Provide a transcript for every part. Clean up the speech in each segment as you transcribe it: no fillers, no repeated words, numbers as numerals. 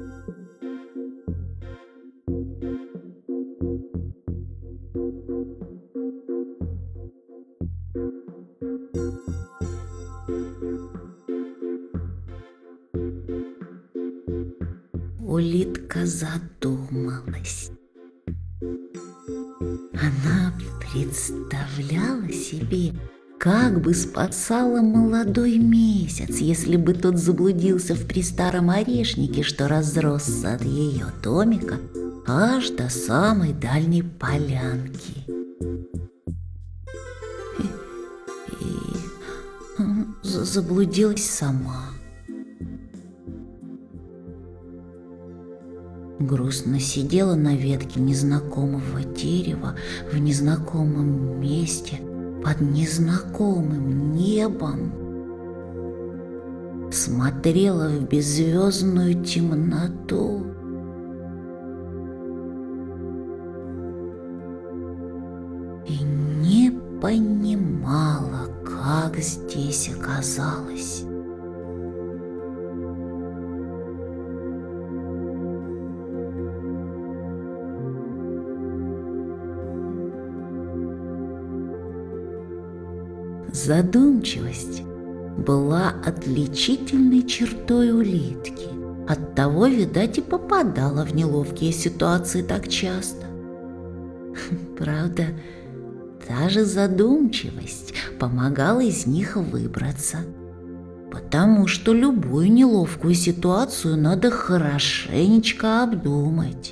Улитка задумалась. Она представляла себе, как бы спасала молодой месяц, если бы тот заблудился в престаром орешнике, что разросся от ее домика аж до самой дальней полянки. И заблудилась сама. Грустно сидела на ветке незнакомого дерева в незнакомом месте под незнакомым небом. Смотрела в беззвездную темноту. И не понимала, как здесь оказалась. Задумчивость была отличительной чертой улитки. Оттого, видать, и попадала в неловкие ситуации так часто. Правда, та же задумчивость помогала из них выбраться, потому что любую неловкую ситуацию надо хорошенечко обдумать.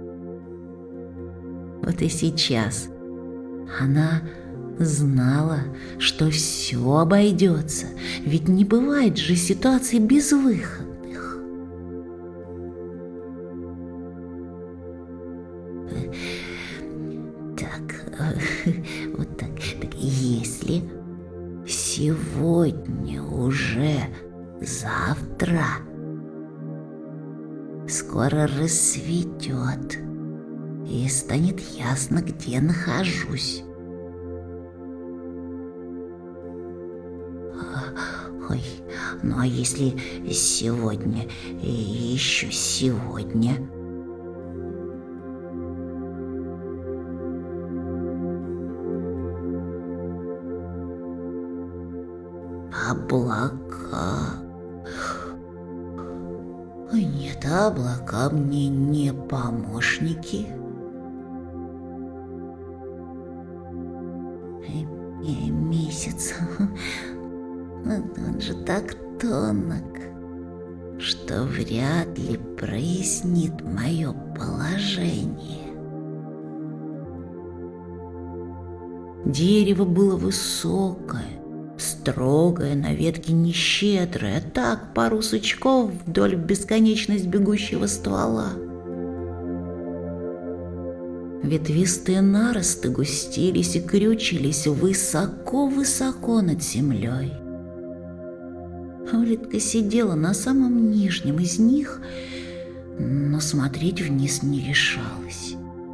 Вот и сейчас она знала, что все обойдется, ведь не бывает же ситуаций безвыходных. Вот так, если сегодня уже завтра, скоро рассветет, и станет ясно, где нахожусь. Ой, ну а если сегодня и еще сегодня? Облака. Нет, облака мне не помощники. Месяц. Он же так тонок, что вряд ли прояснит мое положение. Дерево было высокое, строгое, на ветке нещедрое, так пару сучков вдоль в бесконечность бегущего ствола. Ветвистые наросты густились и крючились высоко-высоко над землей. Улитка сидела на самом нижнем из них, но смотреть вниз не решалась.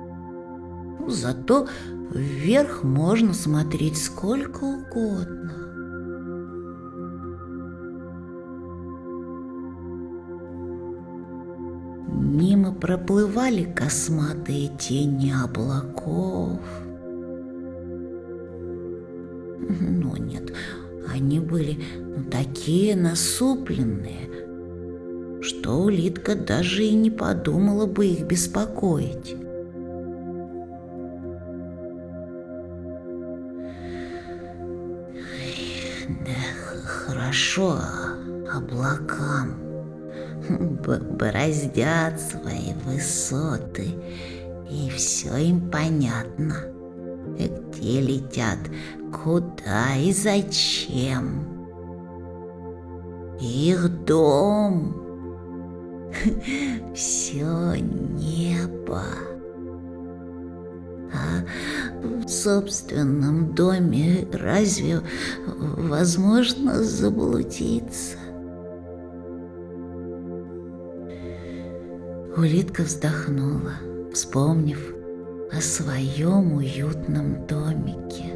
Зато вверх можно смотреть сколько угодно. Мимо проплывали косматые тени облаков. Но нет, они были такие насупленные, что улитка даже и не подумала бы их беспокоить. Да хорошо облакам, бороздят свои высоты, и все им понятно, где летят, куда и зачем. Их дом — все небо. А в собственном доме разве возможно заблудиться? Улитка вздохнула, вспомнив о своем уютном домике.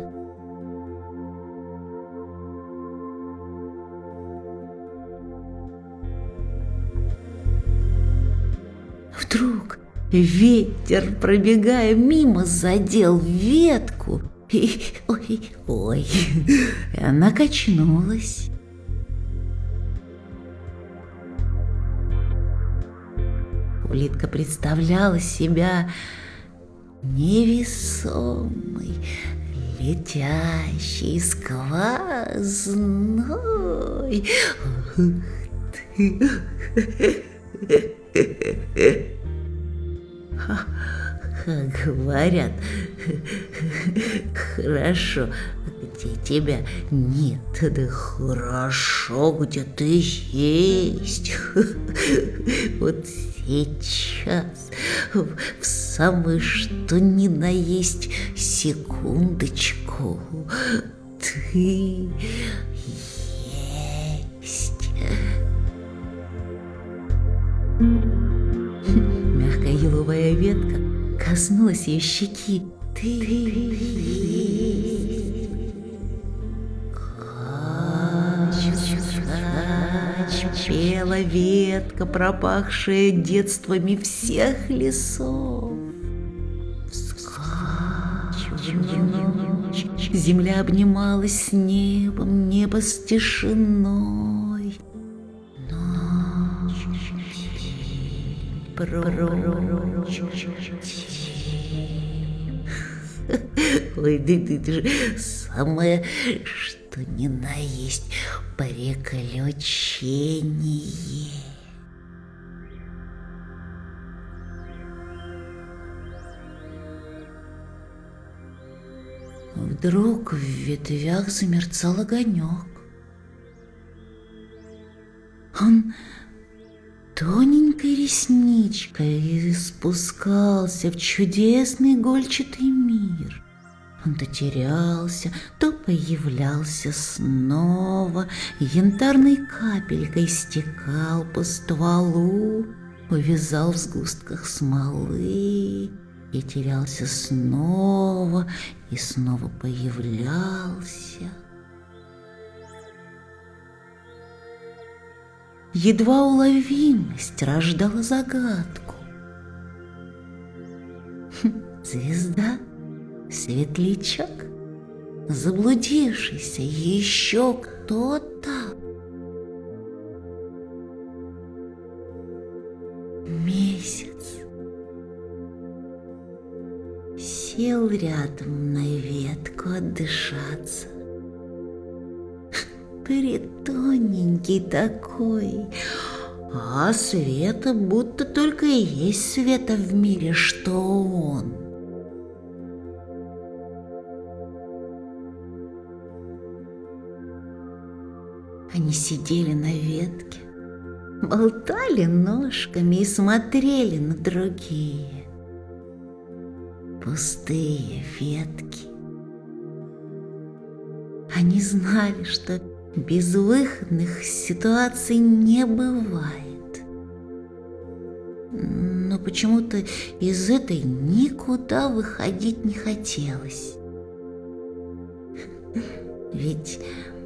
вдруг ветер, пробегая мимо, задел ветку, и она качнулась. Улитка представляла себя невесомой, летящей, сквозной. Говорят, хорошо, где тебя нет, да хорошо, где ты есть. Вот сейчас, в самую что ни на есть секундочку, ты есть. Мягкая еловая ветка коснулась ее щеки. Ты есть. Кач, пела ветка, пропахшая детствами всех лесов. Вскачь в ночь, земля обнималась с небом, небо с тишиной. Ночь, прочь, ой, ты же самое, что ни на есть приключение. Вдруг в ветвях замерцал огонек. Он тоненькой ресничкой спускался в чудесный игольчатый мир. Он то терялся, то появлялся снова, янтарной капелькой стекал по стволу, увязал в сгустках смолы и терялся снова и снова появлялся. Едва уловимость рождала загадку. Звезда, светлячок, заблудившийся еще кто-то. Месяц сел рядом на ветку отдышаться. Притоненький такой, а света будто только и есть света в мире, что он. Они сидели на ветке, болтали ножками и смотрели на другие пустые ветки. Они знали, что безвыходных ситуаций не бывает. Но почему-то из этой никуда выходить не хотелось. Ведь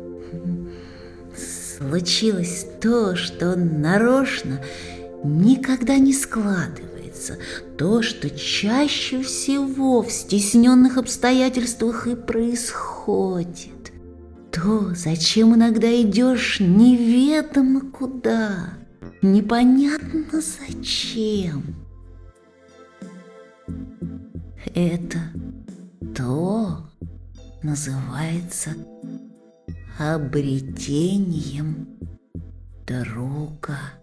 случилось то, что нарочно никогда не складывается, то, что чаще всего в стесненных обстоятельствах и происходит. То, зачем иногда идешь неведомо куда, непонятно зачем. Это то называется обретением друга.